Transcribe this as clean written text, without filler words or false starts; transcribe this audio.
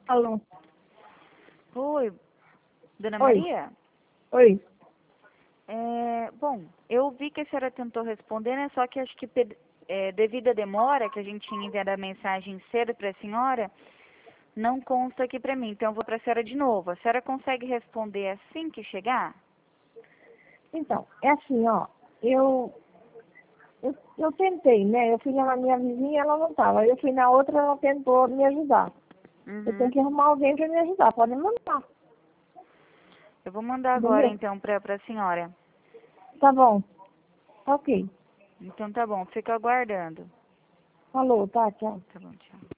Alô? Oi, Dona Oi. Maria? Oi. Bom, eu vi que a senhora tentou responder, né? Só que acho que devido à demora que a gente tinha enviado a mensagem cedo para a senhora, não consta aqui para mim. Então eu vou para a senhora de novo. A senhora consegue responder assim que chegar? Então, é assim, ó. Eu tentei, né? Eu fui na minha vizinha, ela não estava. Eu fui na outra, ela tentou me ajudar. Eu tenho Uhum. que arrumar alguém para me ajudar. Pode mandar. Eu vou mandar agora Entendeu? então para a senhora. Tá bom. Ok. Então tá bom, fica aguardando. Falou, tá? Tchau. Tá bom, tchau.